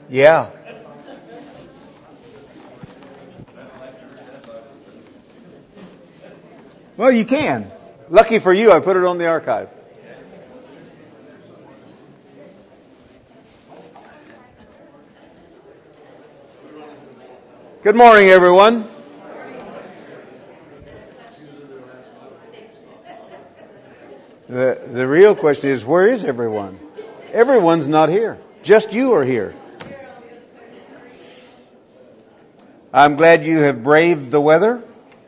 Yeah. Well, you can. Lucky for you, I put it on the archive. Good morning, everyone. The real question is, where is everyone? Everyone's not here. Just you are here. I'm glad you have braved the weather.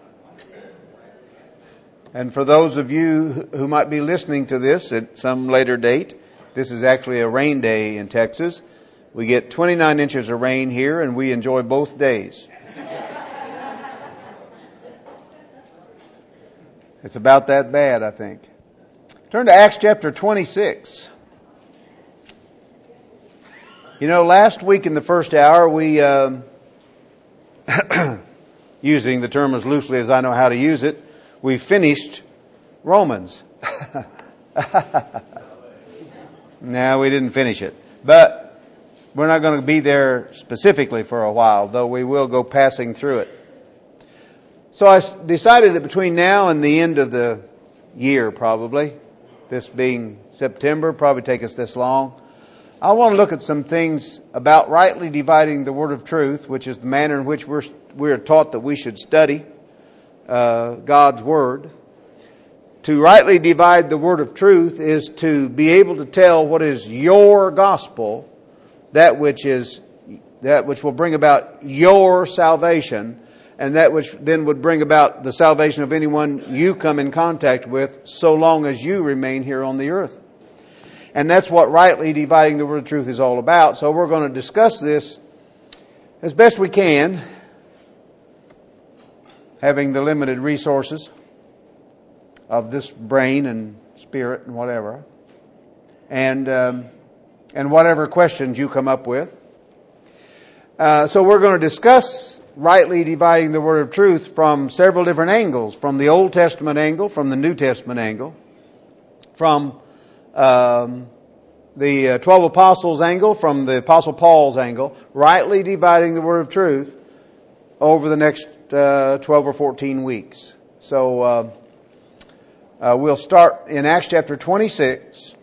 And for those of you who might be listening to this at some later date, this is actually a rain day in Texas. We get 29 inches of rain here, and we enjoy both days. It's about that bad, I think. Turn to Acts chapter 26. You know, last week in the first hour, we, using the term as loosely as I know how to use it, we finished Romans. No, we didn't finish it. But we're not going to be there specifically for a while, though we will go passing through it. So I decided that between now and the end of the year, probably, this being September, probably take us this long, I want to look at some things about rightly dividing the word of truth, which is the manner in which we're taught that we should study God's Word. To rightly divide the word of truth is to be able to tell what is your gospel, that which will bring about your salvation, and that which then would bring about the salvation of anyone you come in contact with, so long as you remain here on the earth. And that's what rightly dividing the word of truth is all about. So we're going to discuss this as best we can, having the limited resources of this brain and spirit and whatever, and whatever questions you come up with. So we're going to discuss rightly dividing the word of truth from several different angles, from the Old Testament angle, from the New Testament angle, from the 12 apostles angle, from the Apostle Paul's angle, rightly dividing the word of truth over the next 12 or 14 weeks. So we'll start in Acts chapter 26.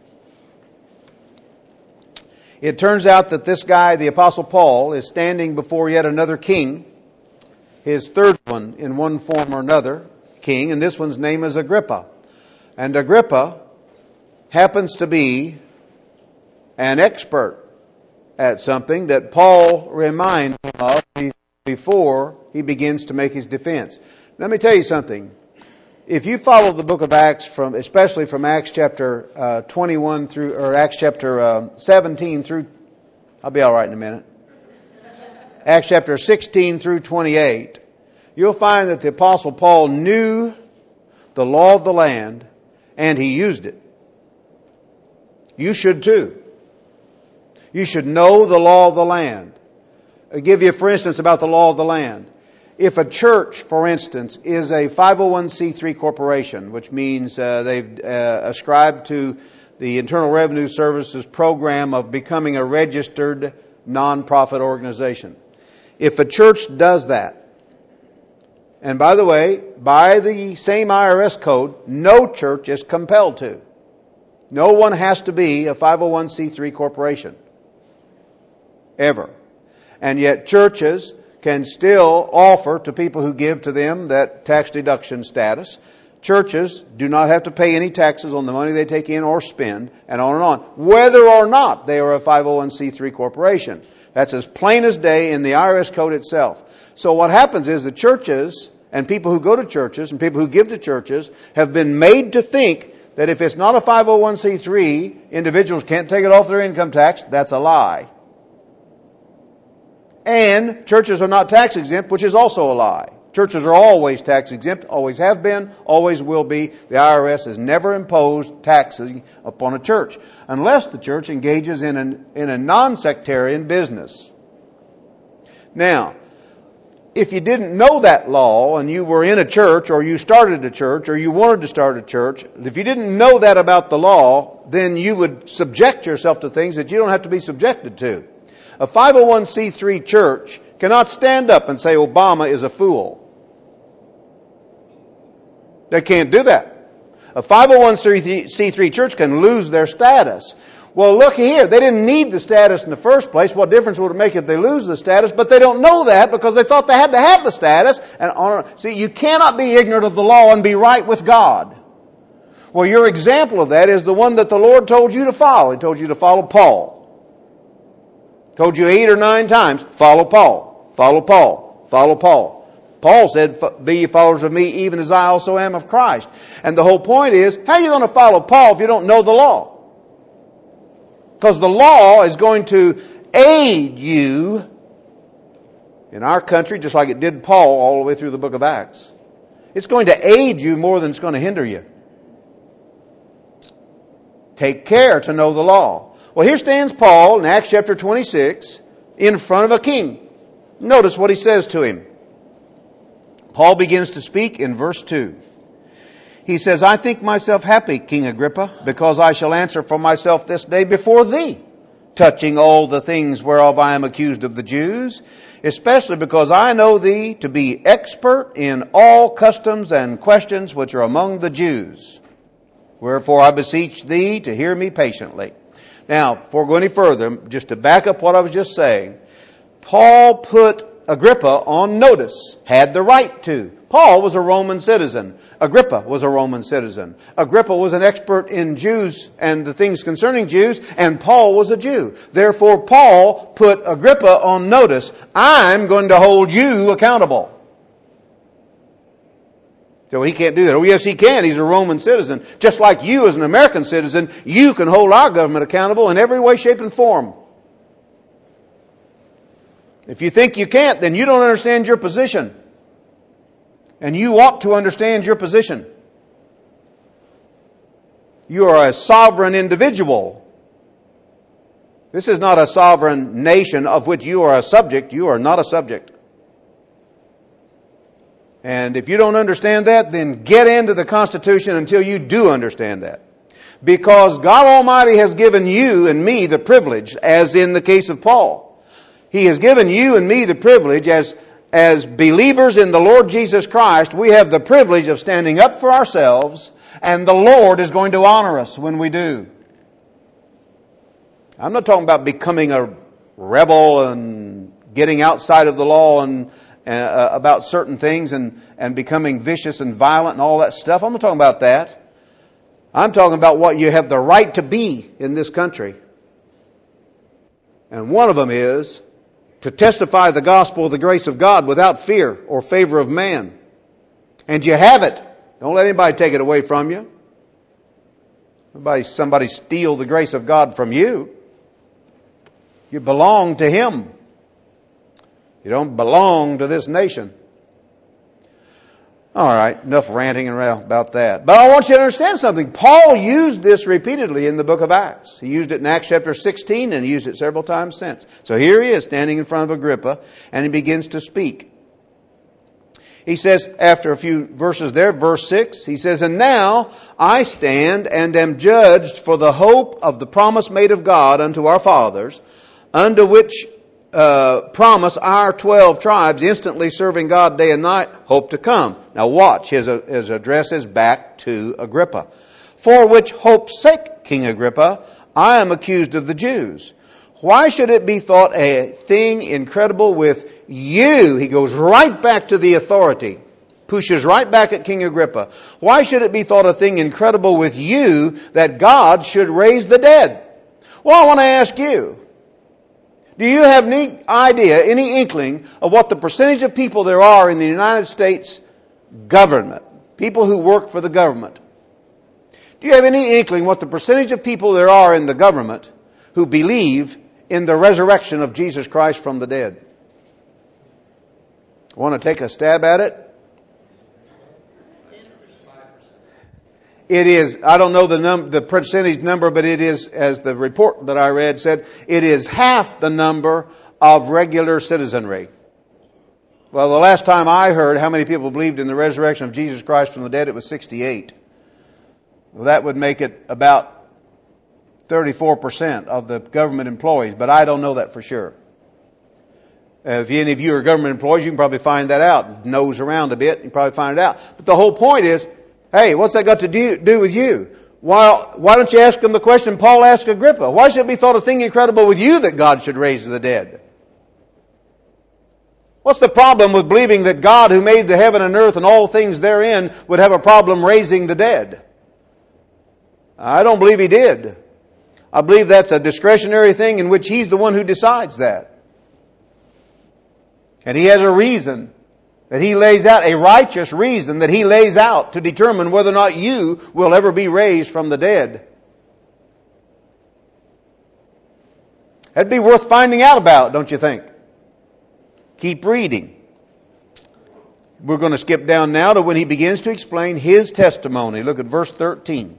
It turns out that this guy, the Apostle Paul, is standing before yet another king, his third one in one form or another, king, and this one's name is Agrippa. And Agrippa happens to be an expert at something that Paul reminds him of before he begins to make his defense. Let me tell you something. If you follow the book of Acts, especially from Acts chapter 21 through, or Acts chapter 17 through, I'll be all right in a minute. Acts chapter 16 through 28, you'll find that the Apostle Paul knew the law of the land and he used it. You should too. You should know the law of the land. I'll give you, for instance, about the law of the land. If a church, for instance, is a 501c3 corporation, which means they've ascribed to the Internal Revenue Service's program of becoming a registered non-profit organization. If a church does that, and by the way, by the same IRS code, no church is compelled to. No one has to be a 501c3 corporation. Ever. And yet churches can still offer to people who give to them that tax deduction status. Churches do not have to pay any taxes on the money they take in or spend, and on, whether or not they are a 501c3 corporation. That's as plain as day in the IRS code itself. So what happens is the churches and people who go to churches and people who give to churches have been made to think that if it's not a 501c3, individuals can't take it off their income tax. That's a lie. And churches are not tax exempt, which is also a lie. Churches are always tax exempt, always have been, always will be. The IRS has never imposed taxes upon a church unless the church engages in a non-sectarian business. Now, if you didn't know that law and you were in a church or you started a church or you wanted to start a church, if you didn't know that about the law, then you would subject yourself to things that you don't have to be subjected to. A 501c3 church cannot stand up and say Obama is a fool. They can't do that. A 501c3 church can lose their status. Well, look here. They didn't need the status in the first place. What difference would it make if they lose the status? But they don't know that because they thought they had to have the status. See, you cannot be ignorant of the law and be right with God. Well, your example of that is the one that the Lord told you to follow. He told you to follow Paul. Told you 8 or 9 times, follow Paul, follow Paul, follow Paul. Paul said, be ye followers of me even as I also am of Christ. And the whole point is, how are you going to follow Paul if you don't know the law? Because the law is going to aid you in our country, just like it did Paul all the way through the book of Acts. It's going to aid you more than it's going to hinder you. Take care to know the law. Well, here stands Paul in Acts chapter 26 in front of a king. Notice what he says to him. Paul begins to speak in verse 2. He says, I think myself happy, King Agrippa, because I shall answer for myself this day before thee, touching all the things whereof I am accused of the Jews, especially because I know thee to be expert in all customs and questions which are among the Jews. Wherefore I beseech thee to hear me patiently. Now, before going any further, just to back up what I was just saying, Paul put Agrippa on notice, had the right to. Paul was a Roman citizen. Agrippa was a Roman citizen. Agrippa was an expert in Jews and the things concerning Jews, and Paul was a Jew. Therefore, Paul put Agrippa on notice. I'm going to hold you accountable. So he can't do that. Oh, yes, he can. He's a Roman citizen. Just like you as an American citizen, you can hold our government accountable in every way, shape, and form. If you think you can't, then you don't understand your position. And you ought to understand your position. You are a sovereign individual. This is not a sovereign nation of which you are a subject. You are not a subject. And if you don't understand that, then get into the Constitution until you do understand that. Because God Almighty has given you and me the privilege, as in the case of Paul. He has given you and me the privilege as believers in the Lord Jesus Christ. We have the privilege of standing up for ourselves, and the Lord is going to honor us when we do. I'm not talking about becoming a rebel and getting outside of the law and about certain things and becoming vicious and violent and all that stuff. I'm not talking about that. I'm talking about what you have the right to be in this country. And one of them is to testify the gospel of the grace of God without fear or favor of man. And you have it. Don't let anybody take it away from you. Somebody steal the grace of God from you. You belong to Him. You don't belong to this nation. All right, enough ranting around about that. But I want you to understand something. Paul used this repeatedly in the book of Acts. He used it in Acts chapter 16 and he used it several times since. So here he is standing in front of Agrippa and he begins to speak. He says, after a few verses there, verse 6, he says, And now I stand and am judged for the hope of the promise made of God unto our fathers, unto which promise our 12 tribes, instantly serving God day and night, hope to come. Now watch, his address is back to Agrippa. For which hope's sake, King Agrippa, I am accused of the Jews. Why should it be thought a thing incredible with you? He goes right back to the authority. Pushes right back at King Agrippa. Why should it be thought a thing incredible with you that God should raise the dead? Well, I want to ask you, do you have any idea, any inkling of what the percentage of people there are in the United States government? People who work for the government. Do you have any inkling what the percentage of people there are in the government who believe in the resurrection of Jesus Christ from the dead? Want to take a stab at it? It is, I don't know the percentage number, but it is, as the report that I read said, it is half the number of regular citizenry. Well, the last time I heard how many people believed in the resurrection of Jesus Christ from the dead, it was 68. Well, that would make it about 34% of the government employees, but I don't know that for sure. If any of you are government employees, you can probably find that out. Nose around a bit, you can probably find it out. But the whole point is, hey, what's that got to do with you? Why don't you ask them the question Paul asked Agrippa? Why should it be thought a thing incredible with you that God should raise the dead? What's the problem with believing that God, who made the heaven and earth and all things therein, would have a problem raising the dead? I don't believe He did. I believe that's a discretionary thing in which He's the one who decides that. And He has a reason that He lays out, a righteous reason that He lays out to determine whether or not you will ever be raised from the dead. That'd be worth finding out about, don't you think? Keep reading. We're going to skip down now to when he begins to explain his testimony. Look at verse 13.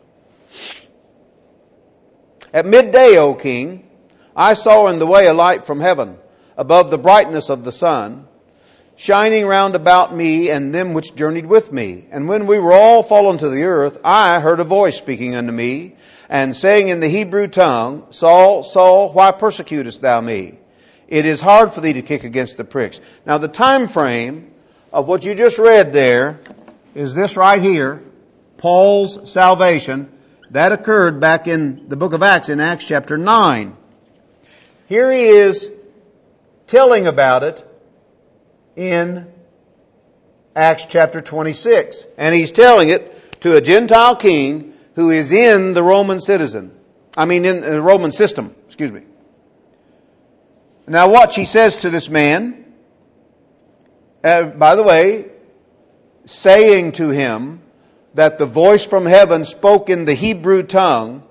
At midday, O king, I saw in the way a light from heaven, above the brightness of the sun, shining round about me and them which journeyed with me. And when we were all fallen to the earth, I heard a voice speaking unto me, and saying in the Hebrew tongue, Saul, Saul, why persecutest thou me? It is hard for thee to kick against the pricks. Now the time frame of what you just read there is this right here, Paul's salvation. That occurred back in the book of Acts, in Acts chapter 9. Here he is telling about it in Acts chapter 26. And he's telling it to a Gentile king who is in the Roman in the Roman system, Now watch, he says to this man, by the way, saying to him that the voice from heaven spoke in the Hebrew tongue,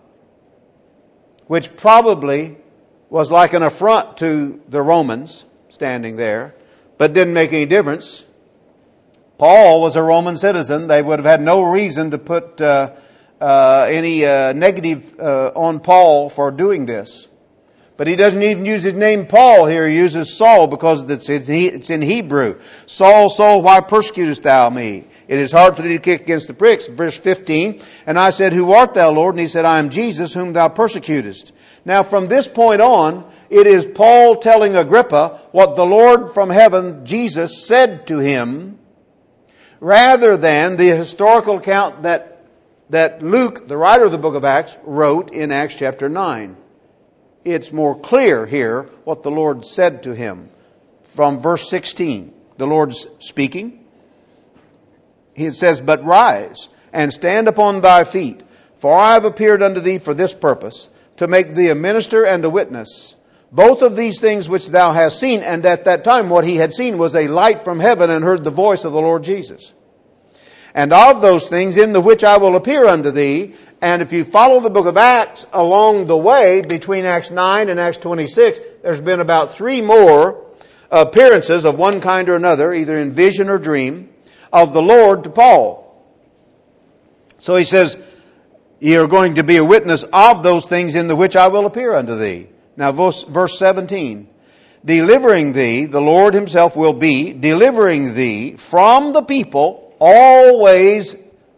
which probably was like an affront to the Romans standing there, but didn't make any difference. Paul was a Roman citizen. They would have had no reason to put any negative on Paul for doing this. But he doesn't even use his name Paul here. He uses Saul because it's in Hebrew. Saul, Saul, why persecutest thou me? It is hard for thee to kick against the pricks. Verse 15, and I said, who art thou, Lord? And he said, I am Jesus, whom thou persecutest. Now from this point on, it is Paul telling Agrippa what the Lord from heaven, Jesus, said to him, rather than the historical account that Luke, the writer of the book of Acts, wrote in Acts chapter 9. It's more clear here what the Lord said to him. From verse 16, the Lord's speaking. He says, but rise and stand upon thy feet, for I have appeared unto thee for this purpose, to make thee a minister and a witness, both of these things which thou hast seen. And at that time what he had seen was a light from heaven, and heard the voice of the Lord Jesus. And of those things in the which I will appear unto thee. And if you follow the book of Acts along the way, between Acts 9 and Acts 26, there's been about 3 more appearances of one kind or another, either in vision or dream, of the Lord to Paul. So he says, you're going to be a witness of those things in the which I will appear unto thee. Now verse 17. Delivering thee, the Lord himself will be delivering thee from the people, always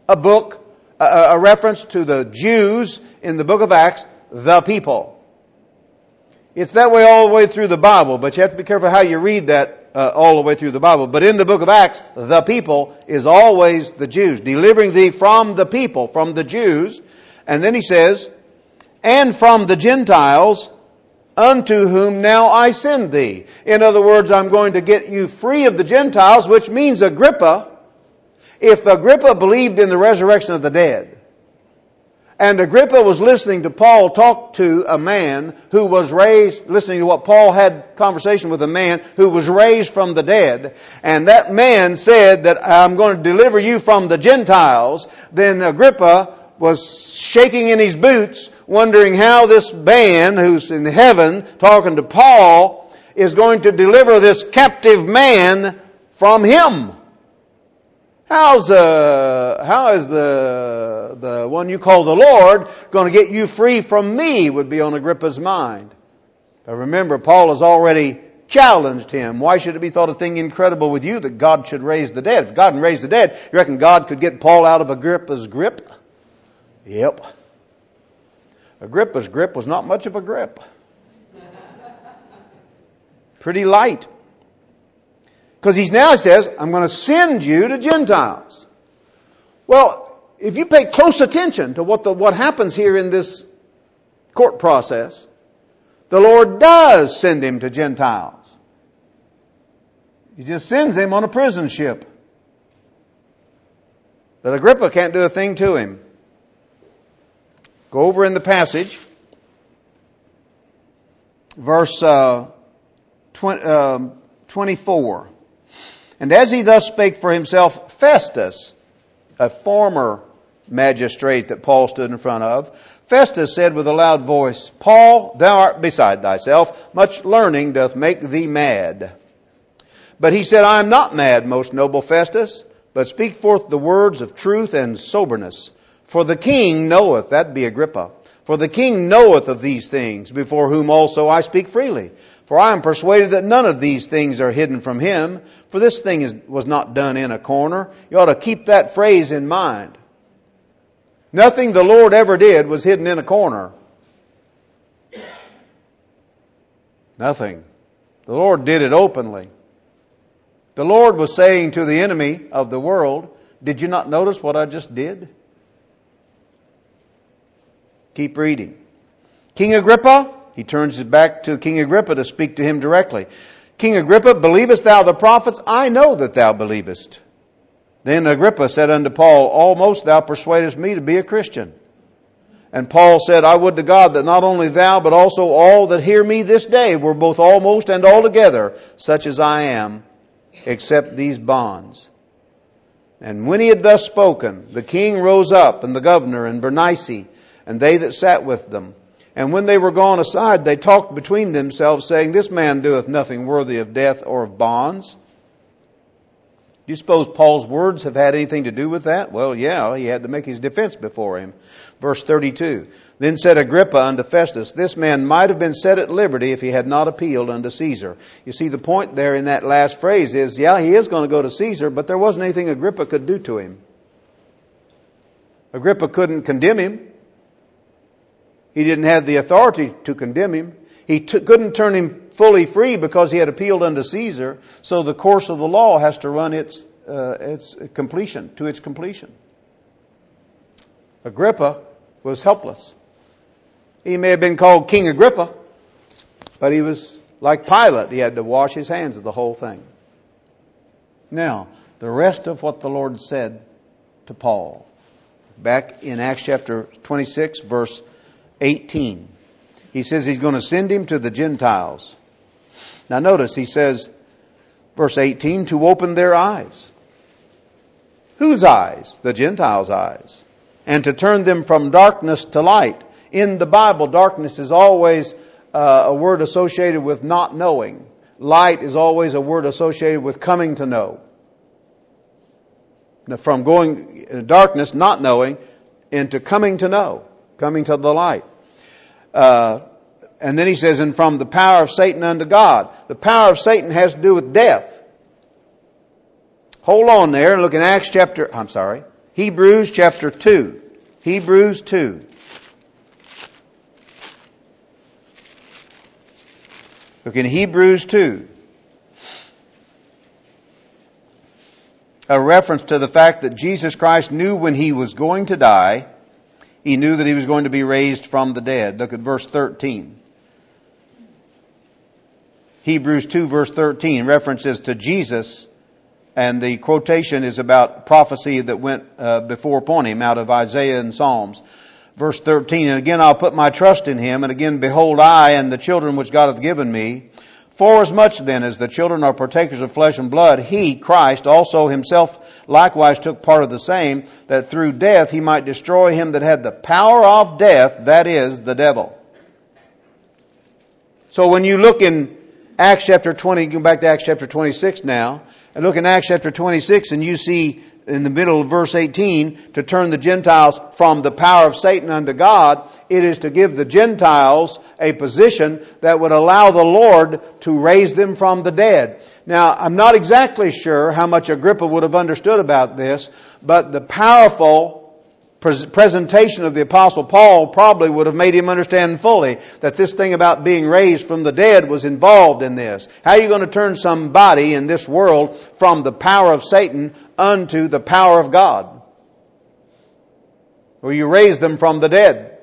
a reference to the Jews in the book of Acts, the people. It's that way all the way through the Bible, but you have to be careful how you read that all the way through the Bible. But in the book of Acts, the people is always the Jews. Delivering thee from the people, from the Jews. And then he says, and from the Gentiles, unto whom now I send thee. In other words, I'm going to get you free of the Gentiles, which means Agrippa. If Agrippa believed in the resurrection of the dead, and Agrippa was listening to Paul talk to a man who was raised, listening to what Paul had conversation with a man who was raised from the dead, and that man said that I'm going to deliver you from the Gentiles, then Agrippa was shaking in his boots, wondering how this man who's in heaven talking to Paul is going to deliver this captive man from him. How is the one you call the Lord going to get you free from me, would be on Agrippa's mind. But remember, Paul has already challenged him. Why should it be thought a thing incredible with you that God should raise the dead? If God can raise the dead, you reckon God could get Paul out of Agrippa's grip? Yep. Agrippa's grip was not much of a grip. pretty light. Because he now says, I'm going to send you to Gentiles. Well, if you pay close attention to what happens here in this court process, the Lord does send him to Gentiles. He just sends him on a prison ship. But Agrippa can't do a thing to him. Go over in the passage. Verse 24. And as he thus spake for himself, Festus, a former magistrate that Paul stood in front of, Festus said with a loud voice, Paul, thou art beside thyself. Much learning doth make thee mad. But he said, I am not mad, most noble Festus, but speak forth the words of truth and soberness. For the king knoweth, that be Agrippa, for the king knoweth of these things, before whom also I speak freely. For I am persuaded that none of these things are hidden from him, for this thing was not done in a corner. You ought to keep that phrase in mind. Nothing the Lord ever did was hidden in a corner. Nothing. The Lord did it openly. The Lord was saying to the enemy of the world, did you not notice what I just did? Keep reading. King Agrippa, he turns his back to King Agrippa to speak to him directly. King Agrippa, believest thou the prophets? I know that thou believest. Then Agrippa said unto Paul, almost thou persuadest me to be a Christian. And Paul said, I would to God that not only thou, but also all that hear me this day were both almost and altogether such as I am, except these bonds. And when he had thus spoken, the king rose up, and the governor, and Bernice, and they that sat with them. And when they were gone aside, they talked between themselves, saying, this man doeth nothing worthy of death or of bonds. Do you suppose Paul's words have had anything to do with that? Well, yeah, he had to make his defense before him. Verse 32. Then said Agrippa unto Festus, this man might have been set at liberty if he had not appealed unto Caesar. You see, the point there in that last phrase is, yeah, he is going to go to Caesar, but there wasn't anything Agrippa could do to him. Agrippa couldn't condemn him. He didn't have the authority to condemn him. He couldn't turn him fully free because he had appealed unto Caesar. So the course of the law has to run its completion. Agrippa was helpless. He may have been called King Agrippa, but he was like Pilate. He had to wash his hands of the whole thing. Now, the rest of what the Lord said to Paul, back in Acts chapter 26, verse 18. He says he's going to send him to the Gentiles. Now notice, he says, verse 18, to open their eyes. Whose eyes? The Gentiles' eyes. And to turn them from darkness to light. In the Bible, darkness is always a word associated with not knowing. Light is always a word associated with coming to know. Now, from going in darkness, not knowing, into coming to know, coming to the light. And then he says, and from the power of Satan unto God. The power of Satan has to do with death. Hold on there and look in Hebrews chapter 2. Hebrews 2. Look in Hebrews 2. A reference to the fact that Jesus Christ knew when he was going to die, he knew that he was going to be raised from the dead. Look at verse 13. Hebrews 2 verse 13 references to Jesus, and the quotation is about prophecy that went before upon him out of Isaiah and Psalms. Verse 13, and again I'll put my trust in him, and again behold I and the children which God hath given me. Forasmuch then as the children are partakers of flesh and blood, he, Christ, also himself likewise took part of the same, that through death he might destroy him that had the power of death, that is, the devil. So when you look in Acts chapter 20, go back to Acts chapter 26 now, and look in Acts chapter 26 and you see in the middle of verse 18, to turn the Gentiles from the power of Satan unto God, it is to give the Gentiles a position that would allow the Lord to raise them from the dead. Now, I'm not exactly sure how much Agrippa would have understood about this, but the powerful presentation of the Apostle Paul probably would have made him understand fully that this thing about being raised from the dead was involved in this. How are you going to turn somebody in this world from the power of Satan unto the power of God? Well, you raise them from the dead.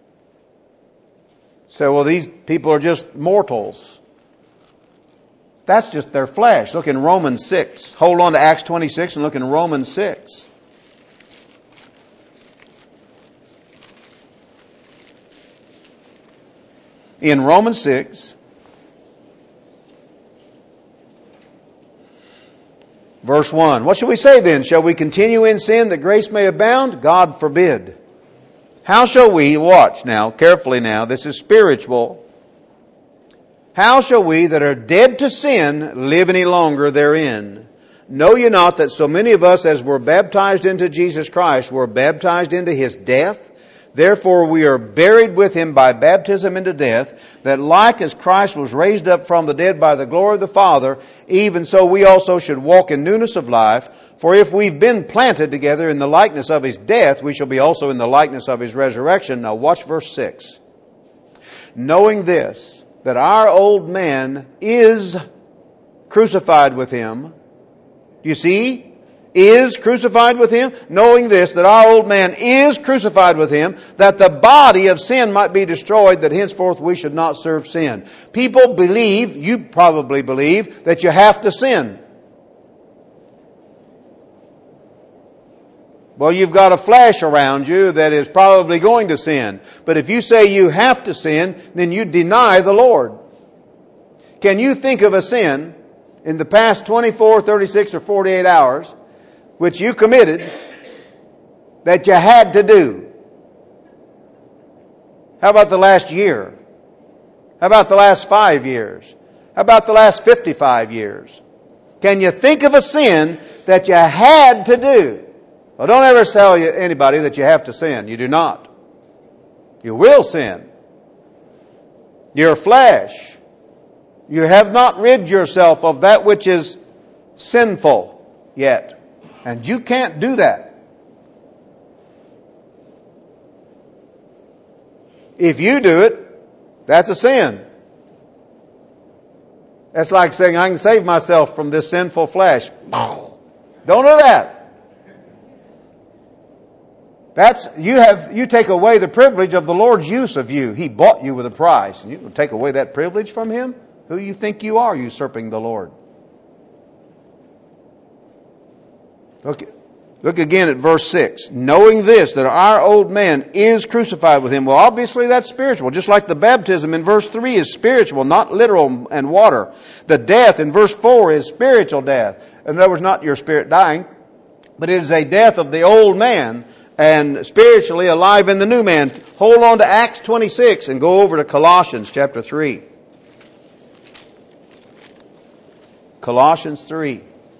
So, well, these people are just mortals. That's just their flesh. Look in Romans 6. Hold on to Acts 26 and look in Romans 6. In Romans 6, verse 1. What shall we say then? Shall we continue in sin that grace may abound? God forbid. How shall we, watch now, carefully now, this is spiritual. How shall we that are dead to sin live any longer therein? Know ye not that so many of us as were baptized into Jesus Christ were baptized into His death? Therefore we are buried with Him by baptism into death, that like as Christ was raised up from the dead by the glory of the Father, even so we also should walk in newness of life. For if we've been planted together in the likeness of His death, we shall be also in the likeness of His resurrection. Now watch verse 6. Knowing this, that our old man is crucified with Him. Do you see? Is crucified with Him. Knowing this, that our old man is crucified with Him, that the body of sin might be destroyed, that henceforth we should not serve sin. People believe, you probably believe, that you have to sin. Well, you've got a flesh around you that is probably going to sin. But if you say you have to sin, then you deny the Lord. Can you think of a sin in the past 24, 36, or 48 hours which you committed that you had to do? How about the last year? How about the last 5 years? How about the last 55 years? Can you think of a sin that you had to do? Well, don't ever tell anybody that you have to sin. You do not. You will sin. Your flesh. You have not rid yourself of that which is sinful yet. And you can't do that. If you do it, that's a sin. That's like saying, I can save myself from this sinful flesh. Don't do that. You take away the privilege of the Lord's use of you. He bought you with a price. And you will take away that privilege from Him? Who do you think you are, usurping the Lord? Look again at verse 6. Knowing this, that our old man is crucified with Him. Well, obviously that's spiritual. Just like the baptism in verse 3 is spiritual, not literal and water. The death in verse 4 is spiritual death. In other words, not your spirit dying, but it is a death of the old man and spiritually alive in the new man. Hold on to Acts 26 and go over to Colossians chapter 3. Colossians 3.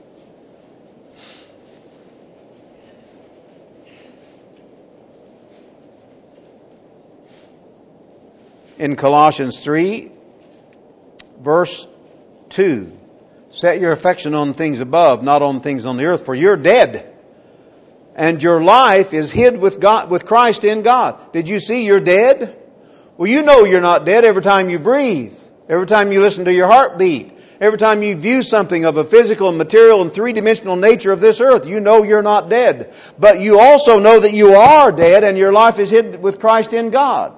In Colossians 3, verse 2. Set your affection on things above, not on things on the earth, for you're dead. And your life is hid with God, with Christ in God. Did you see you're dead? Well, you know you're not dead every time you breathe. Every time you listen to your heartbeat. Every time you view something of a physical and material and three-dimensional nature of this earth, you know you're not dead. But you also know that you are dead and your life is hid with Christ in God.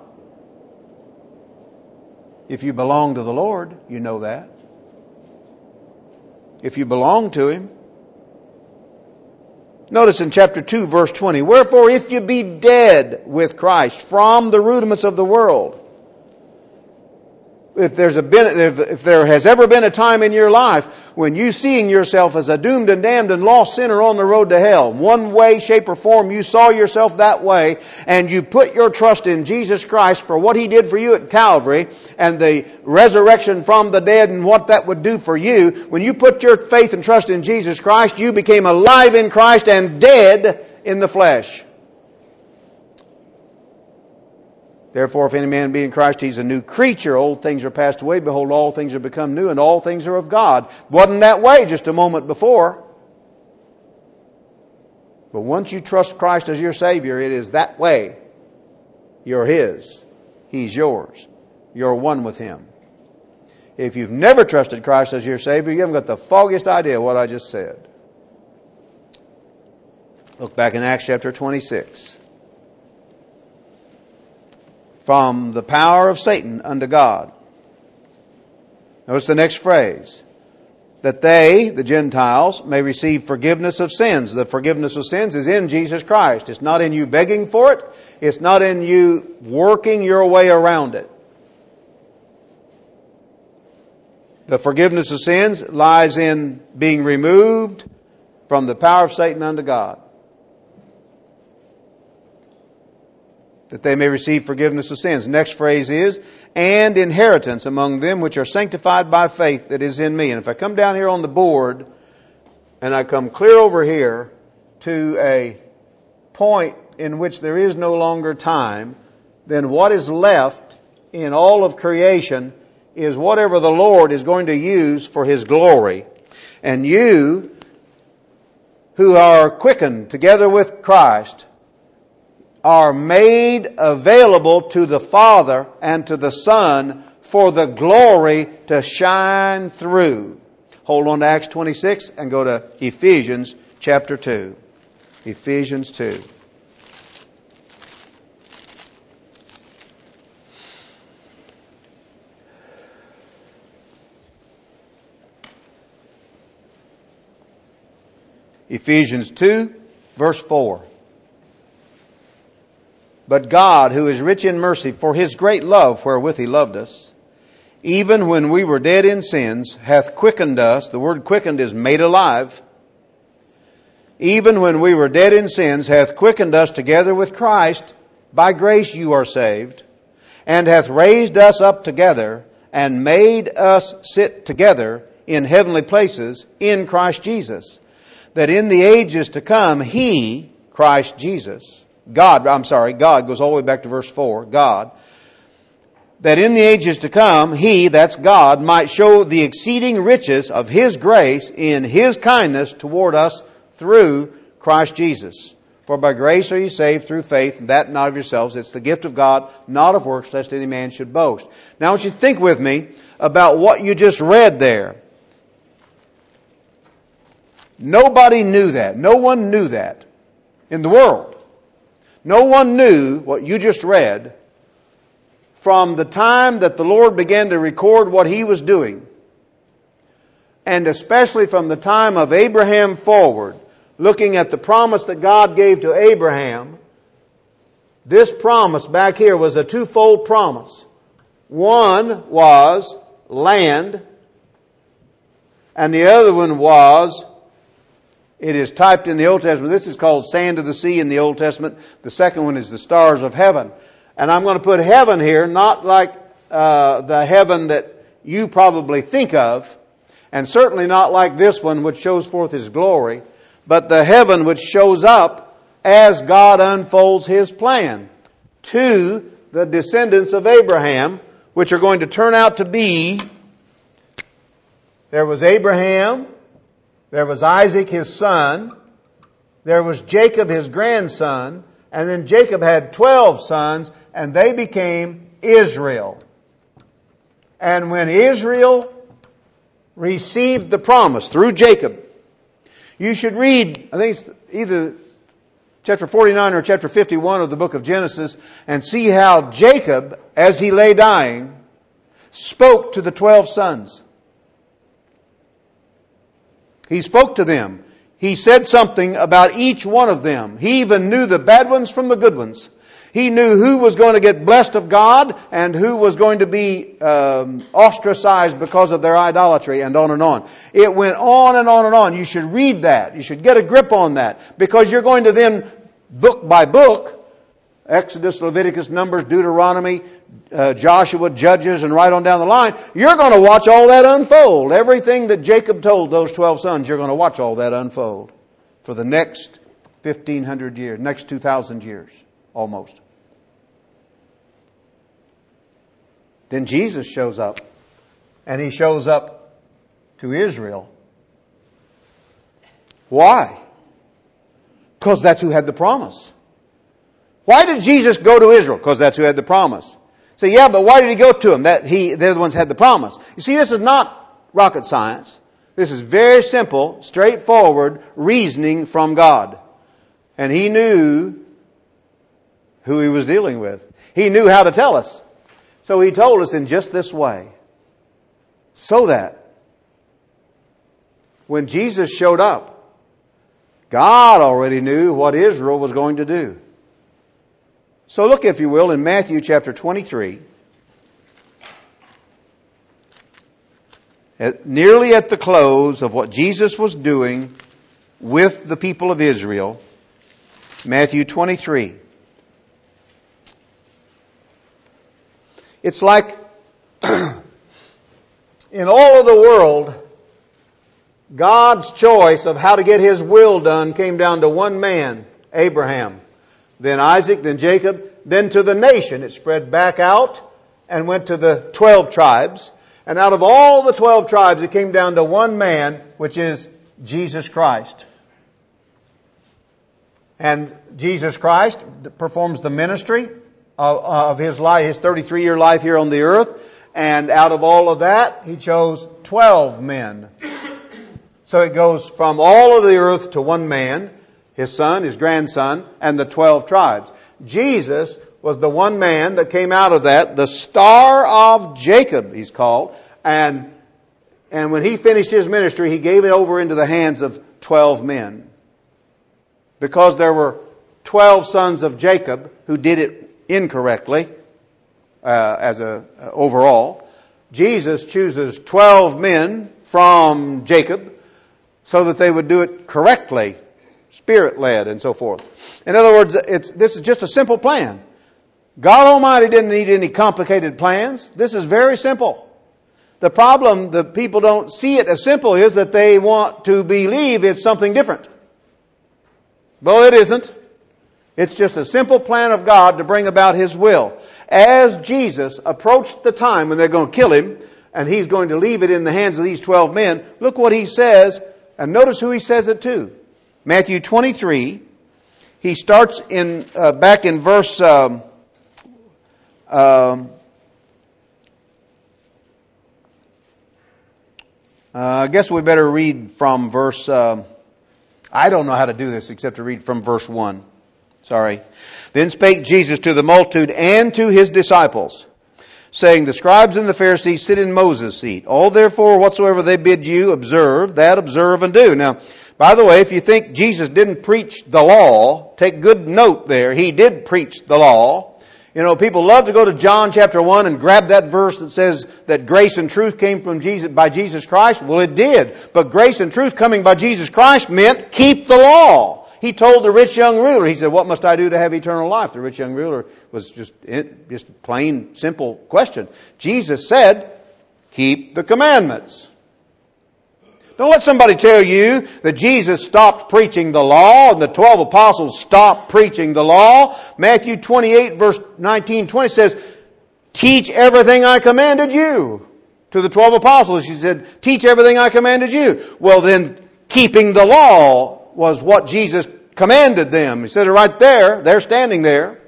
If you belong to the Lord, you know that. If you belong to Him. Notice in chapter 2, verse 20. Wherefore, if you be dead with Christ from the rudiments of the world, if there has ever been a time in your life when you seeing yourself as a doomed and damned and lost sinner on the road to hell, one way, shape, or form, you saw yourself that way, and you put your trust in Jesus Christ for what He did for you at Calvary, and the resurrection from the dead and what that would do for you, when you put your faith and trust in Jesus Christ, you became alive in Christ and dead in the flesh. Therefore, if any man be in Christ, he's a new creature. Old things are passed away. Behold, all things are become new, and all things are of God. Wasn't that way just a moment before. But once you trust Christ as your Savior, it is that way. You're His. He's yours. You're one with Him. If you've never trusted Christ as your Savior, you haven't got the foggiest idea what I just said. Look back in Acts chapter 26. From the power of Satan unto God. Notice the next phrase. That they, the Gentiles, may receive forgiveness of sins. The forgiveness of sins is in Jesus Christ. It's not in you begging for it. It's not in you working your way around it. The forgiveness of sins lies in being removed from the power of Satan unto God. That they may receive forgiveness of sins. Next phrase is, and inheritance among them which are sanctified by faith that is in me. And if I come down here on the board, and I come clear over here to a point in which there is no longer time, then what is left in all of creation is whatever the Lord is going to use for His glory. And you, who are quickened together with Christ, are made available to the Father and to the Son for the glory to shine through. Hold on to Acts 26 and go to Ephesians chapter 2. Ephesians 2. Ephesians 2, verse 4. But God, who is rich in mercy, for His great love wherewith He loved us, even when we were dead in sins, hath quickened us. The word quickened is made alive. Even when we were dead in sins, hath quickened us together with Christ. By grace you are saved. And hath raised us up together, and made us sit together in heavenly places in Christ Jesus. That in the ages to come, He, Christ Jesus, God goes all the way back to verse 4, God, that in the ages to come, He, that's God, might show the exceeding riches of His grace in His kindness toward us through Christ Jesus. For by grace are ye saved through faith, and that not of yourselves. It's the gift of God, not of works, lest any man should boast. Now I want you to think with me about what you just read there. Nobody knew that. No one knew that in the world. No one knew what you just read from the time that the Lord began to record what He was doing. And especially from the time of Abraham forward, looking at the promise that God gave to Abraham. This promise back here was a twofold promise. One was land, and the other one was, it is typed in the Old Testament. This is called sand of the sea in the Old Testament. The second one is the stars of heaven. And I'm going to put heaven here, not like the heaven that you probably think of, and certainly not like this one which shows forth His glory, but the heaven which shows up as God unfolds His plan to the descendants of Abraham, which are going to turn out to be, there was Abraham, there was Isaac, his son. There was Jacob, his grandson. And then Jacob had 12 sons, and they became Israel. And when Israel received the promise through Jacob, you should read, I think it's either chapter 49 or chapter 51 of the book of Genesis, and see how Jacob, as he lay dying, spoke to the 12 sons. He spoke to them. He said something about each one of them. He even knew the bad ones from the good ones. He knew who was going to get blessed of God and who was going to be ostracized because of their idolatry, and on and on. It went on and on and on. You should read that. You should get a grip on that, because you're going to then, book by book, Exodus, Leviticus, Numbers, Deuteronomy, Joshua, Judges, and right on down the line, you're going to watch all that unfold. Everything that Jacob told those 12 sons, you're going to watch all that unfold for the next 1,500 years, next 2,000 years, almost. Then Jesus shows up, and He shows up to Israel. Why? Because that's who had the promise. Why did Jesus go to Israel? Because that's who had the promise. So yeah, but why did He go to them? They're the ones who had the promise. You see, this is not rocket science. This is very simple, straightforward reasoning from God. And He knew who He was dealing with. He knew how to tell us. So He told us in just this way. So that when Jesus showed up, God already knew what Israel was going to do. So look, if you will, in Matthew chapter 23. Nearly at the close of what Jesus was doing with the people of Israel. Matthew 23. It's like in all of the world, God's choice of how to get His will done came down to one man, Abraham. Then Isaac, then Jacob, then to the nation. It spread back out and went to the 12 tribes. And out of all the 12 tribes, it came down to one man, which is Jesus Christ. And Jesus Christ performs the ministry of His life, His 33-year life here on the earth. And out of all of that, He chose 12 men. So it goes from all of the earth to one man, His son, His grandson, and the 12 tribes. Jesus was the one man that came out of that, the Star of Jacob, He's called. And when He finished His ministry, He gave it over into the hands of 12 men. Because there were 12 sons of Jacob who did it incorrectly, overall. Jesus chooses 12 men from Jacob so that they would do it correctly, Spirit-led and so forth. In other words, this is just a simple plan. God Almighty didn't need any complicated plans. This is very simple. The problem, the people don't see it as simple, is that they want to believe it's something different. Well, it isn't. It's just a simple plan of God to bring about His will. As Jesus approached the time when they're going to kill Him, and He's going to leave it in the hands of these 12 men, look what He says, and notice who He says it to. Matthew 23, He starts back in verse... I guess we better read from verse... I don't know how to do this except to read from verse 1. Sorry. Then spake Jesus to the multitude and to His disciples, saying, the scribes and the Pharisees sit in Moses' seat. All therefore whatsoever they bid you observe, that observe and do. Now, by the way, if you think Jesus didn't preach the law, take good note there. He did preach the law. You know, people love to go to John chapter 1 and grab that verse that says that grace and truth came from Jesus by Jesus Christ. Well, it did. But grace and truth coming by Jesus Christ meant keep the law. He told the rich young ruler, he said, what must I do to have eternal life? The rich young ruler was just plain, simple question. Jesus said, keep the commandments. Don't let somebody tell you that Jesus stopped preaching the law and the 12 apostles stopped preaching the law. Matthew 28 verse 19-20 says, teach everything I commanded you. To the 12 apostles, He said, teach everything I commanded you. Well then, keeping the law was what Jesus commanded them. He said it right there. They're standing there.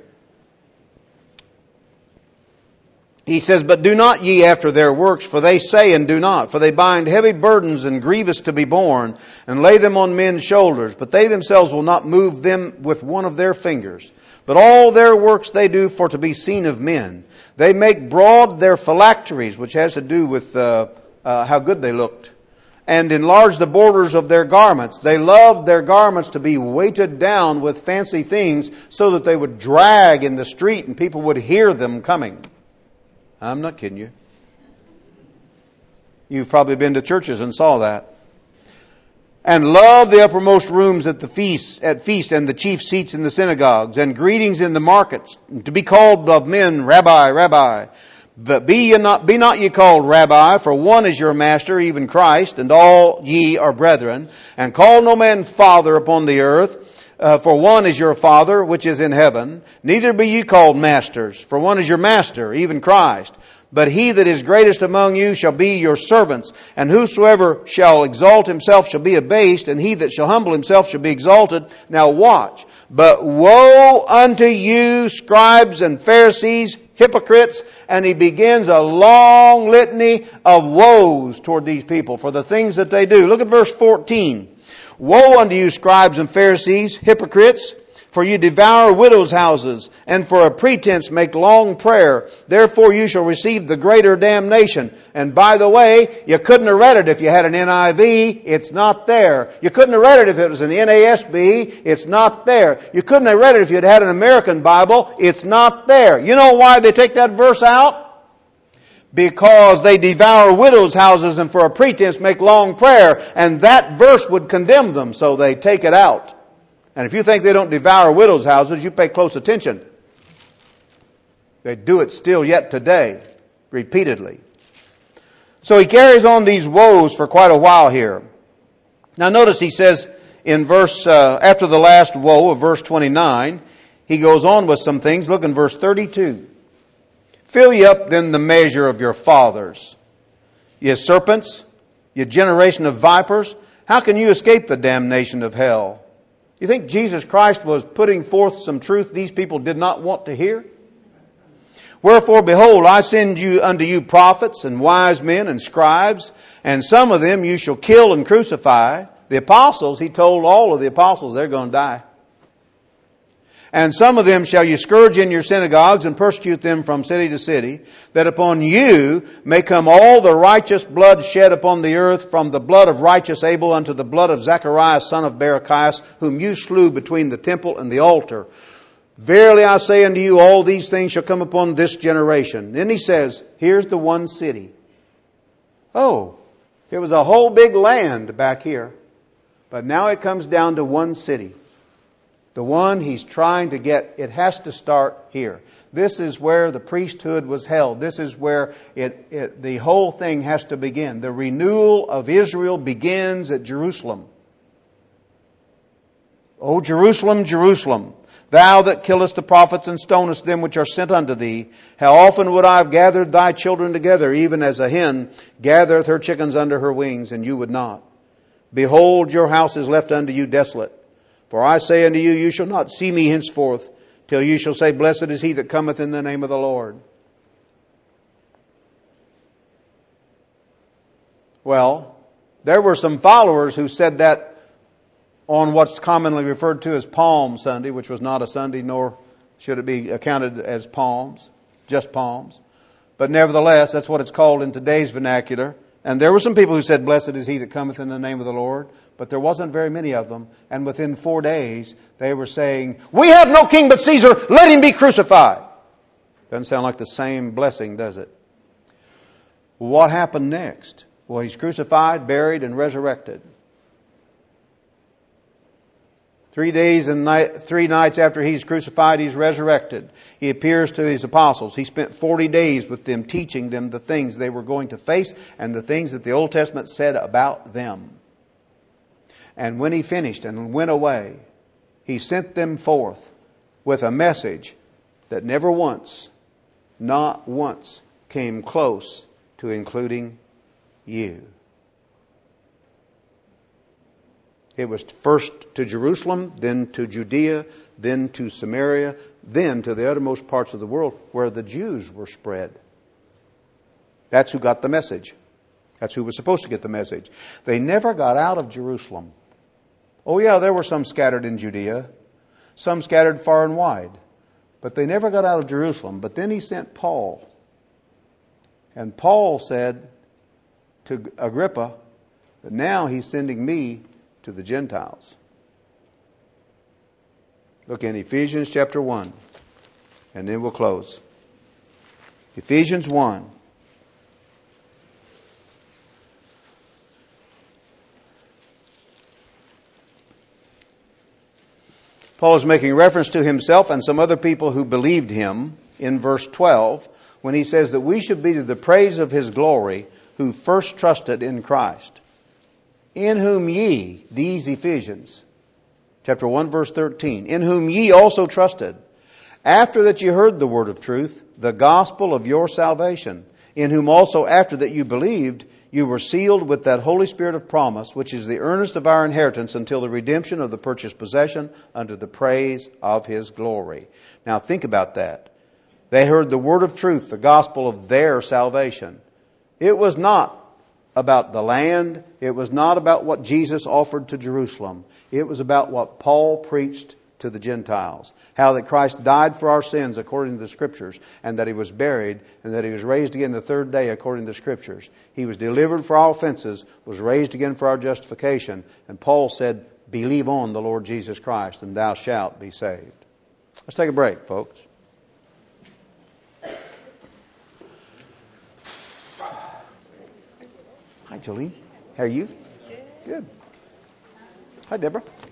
He says, but do not ye after their works, for they say and do not. For they bind heavy burdens and grievous to be borne, and lay them on men's shoulders. But they themselves will not move them with one of their fingers. But all their works they do for to be seen of men. They make broad their phylacteries, which has to do with how good they looked. And enlarge the borders of their garments. They loved their garments to be weighted down with fancy things so that they would drag in the street and people would hear them coming. I'm not kidding you. You've probably been to churches and saw that. And love the uppermost rooms at feast and the chief seats in the synagogues and greetings in the markets, to be called of men, Rabbi, Rabbi. But be not ye called Rabbi, for one is your master, even Christ, and all ye are brethren. And call no man Father upon the earth, for one is your Father, which is in heaven. Neither be ye called masters, for one is your master, even Christ. But he that is greatest among you shall be your servants. And whosoever shall exalt himself shall be abased, and he that shall humble himself shall be exalted. Now watch. But woe unto you, scribes and Pharisees, hypocrites. And he begins a long litany of woes toward these people for the things that they do. Look at verse 14. Woe unto you, scribes and Pharisees, hypocrites! For you devour widows' houses, and for a pretense make long prayer. Therefore you shall receive the greater damnation. And by the way, you couldn't have read it if you had an NIV. It's not there. You couldn't have read it if it was an NASB. It's not there. You couldn't have read it if you'd had an American Bible. It's not there. You know why they take that verse out? Because they devour widows' houses and for a pretense make long prayer. And that verse would condemn them, so they take it out. And if you think they don't devour widows' houses, you pay close attention. They do it still yet today, repeatedly. So he carries on these woes for quite a while here. Now notice he says in after the last woe of verse 29, he goes on with some things. Look in verse 32. Fill ye up then the measure of your fathers, ye serpents, ye generation of vipers. How can you escape the damnation of hell? You think Jesus Christ was putting forth some truth these people did not want to hear? Wherefore, behold, I send you unto you prophets and wise men and scribes, and some of them you shall kill and crucify. The apostles, he told all of the apostles they're going to die. And some of them shall you scourge in your synagogues and persecute them from city to city, that upon you may come all the righteous blood shed upon the earth, from the blood of righteous Abel unto the blood of Zacharias, son of Barachias, whom you slew between the temple and the altar. Verily I say unto you, all these things shall come upon this generation. Then he says, here's the one city. Oh, it was a whole big land back here. But now it comes down to one city. The one he's trying to get, it has to start here. This is where the priesthood was held. This is where the whole thing has to begin. The renewal of Israel begins at Jerusalem. O Jerusalem, Jerusalem, thou that killest the prophets and stonest them which are sent unto thee, how often would I have gathered thy children together, even as a hen gathereth her chickens under her wings, and you would not. Behold, your house is left unto you desolate. For I say unto you, you shall not see me henceforth, till you shall say, Blessed is he that cometh in the name of the Lord. Well, there were some followers who said that on what's commonly referred to as Palm Sunday, which was not a Sunday, nor should it be accounted as palms, just palms. But nevertheless, that's what it's called in today's vernacular. And there were some people who said, Blessed is he that cometh in the name of the Lord. But there wasn't very many of them. And within 4 days, they were saying, We have no king but Caesar. Let him be crucified. Doesn't sound like the same blessing, does it? What happened next? Well, he's crucified, buried, and resurrected. 3 days and 3 nights after he's crucified, he's resurrected. He appears to his apostles. He spent 40 days with them, teaching them the things they were going to face and the things that the Old Testament said about them. And when he finished and went away, he sent them forth with a message that never once, not once, came close to including you. It was first to Jerusalem, then to Judea, then to Samaria, then to the uttermost parts of the world where the Jews were spread. That's who got the message. That's who was supposed to get the message. They never got out of Jerusalem. Oh yeah, there were some scattered in Judea, some scattered far and wide. But they never got out of Jerusalem. But then he sent Paul. And Paul said to Agrippa that now he's sending me to the Gentiles. Look in Ephesians chapter 1. And then we'll close. Ephesians 1. Paul is making reference to himself and some other people who believed him in verse 12 when he says that we should be to the praise of his glory who first trusted in Christ. In whom ye, these Ephesians, chapter 1 verse 13, in whom ye also trusted, after that ye heard the word of truth, the gospel of your salvation. in whom also after that you believed, you were sealed with that Holy Spirit of promise, which is the earnest of our inheritance until the redemption of the purchased possession unto the praise of His glory. Now think about that. They heard the word of truth, the gospel of their salvation. It was not about the land. It was not about what Jesus offered to Jerusalem. It was about what Paul preached to the Gentiles. How that Christ died for our sins according to the Scriptures, and that He was buried, and that He was raised again the third day according to the Scriptures. He was delivered for our offenses, was raised again for our justification. And Paul said, believe on the Lord Jesus Christ, and thou shalt be saved. Let's take a break, folks. Hi, Jolene. How are you? Good. Hi, Deborah.